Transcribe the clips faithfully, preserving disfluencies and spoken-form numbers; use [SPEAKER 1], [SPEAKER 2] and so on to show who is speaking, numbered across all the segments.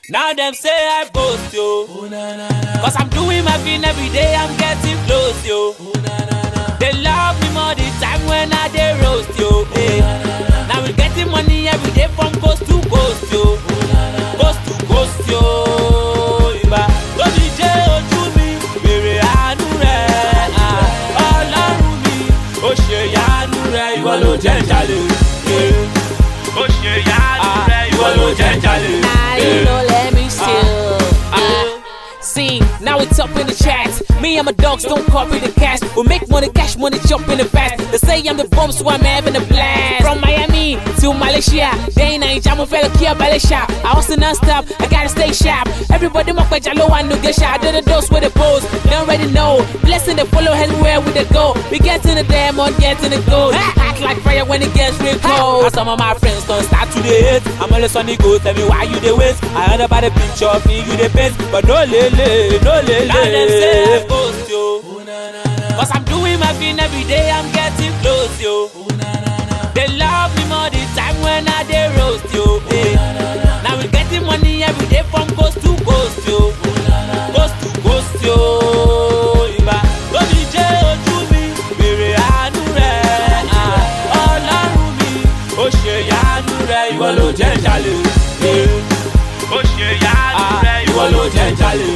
[SPEAKER 1] Now them say I boast, yo. Cause I'm doing my thing every day, I'm getting close, yo. They love me more the time when I dey roast, yo. Hey. Now we getting money every day from coast to coast, yo. Coast to coast, yo. Iba. Don't be jail to me, bere anu re. Ọlọ́run mi, ó ṣe yanu re, ìwọ ló jẹ́ jale. Ó ṣe yanu re, ìwọ ló jẹ́ jale.
[SPEAKER 2] Nah, you know, let me still. See, now it's up in the chat. Me and my dogs don't copy the cash. We make money, cash money, jump in the fast. They say I'm the bomb, so I'm having a blast. From Miami to Malaysia, they ain't ain't jam fellow kia Malaysia. I also non-stop, I gotta stay sharp. Everybody mock by Jalo and Nugesha. I do the dose with the pose, they already know. Blessing the follow everywhere with the go. We get in the damn on, get in the gold. Act like fire when it gets real cold. And some of my friends don't start to the hate. I'm always on the go, tell me why you the waste. I heard about the picture of me, you the best, but no lele, no lele.
[SPEAKER 1] Now them say I boast, yo. Cause I'm doing my thing every day, I'm getting close, yo. They love me more the time when I dey roast, yo. Hey. Now we getting money every day from coast to coast, yo. Coast to coast, yo. Iba. Don't be jail to me, bere anu re. Ọlọ́run mi, ó ṣe yanu re, ìwọ ló jẹ́ jale. Ó ṣe yanu re, ìwọ ló jẹ́ jale.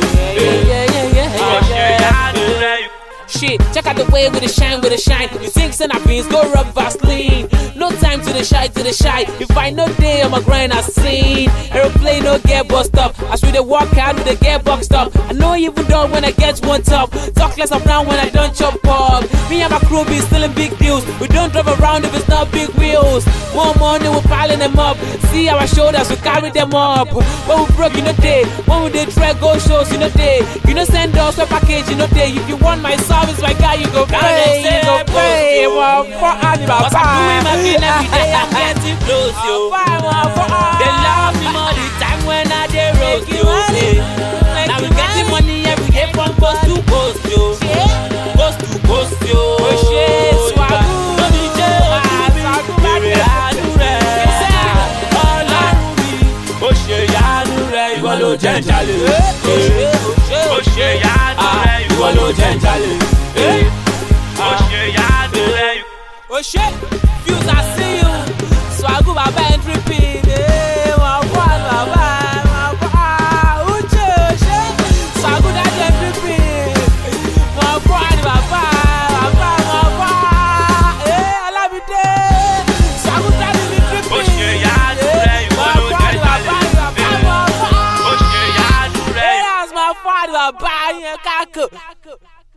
[SPEAKER 2] Shit, check out the way with the shine, with the shine. You think son of beans, go rub Vaseline. No time to the shy, to the shy. If I no day on my grind, I seen aeroplane no get bust up. I should they walk out with the get boxed up. I know even though when I get one top. Talk less of now when I don't chop up. Me and my crew be still in big deals. We don't drive around if it's not big wheels. More money, we're piling them up. See our shoulders, we carry them up. When we broke, you know day. When we did try go shows, you know day. You know send us a package, you know day. If you want my service, my guy, you go pay, you go pay. Well, for animal,
[SPEAKER 1] cause I'm doing my thing every day, I'm getting close, yo. They love me more the time when I dey roast, yo. Now we getting money every day from coast to coast, yo. Coast to coast, yo. Don't be jail to me, bere anu re. Ọlọ́run mi, ó ṣe yanu re, ìwọ ló jẹ́ jale. Ó ṣe yanu re, ìwọ ló jẹ́ jale. Ó ṣe yanu re.
[SPEAKER 2] Oh shit, Fuse, I see you. So I go baba entry pin. Eh, my boy, baba, my boy. Uche, oh shit. So I go that entry pin. My boy, baba, baba, my boy. Eh, I love you there. So I go that entry pin.
[SPEAKER 1] Ó ṣe yanu re, ìwọ ló jẹ́ jale. Ó ṣe yanu re.
[SPEAKER 2] That's my father, baba, yeah, kako.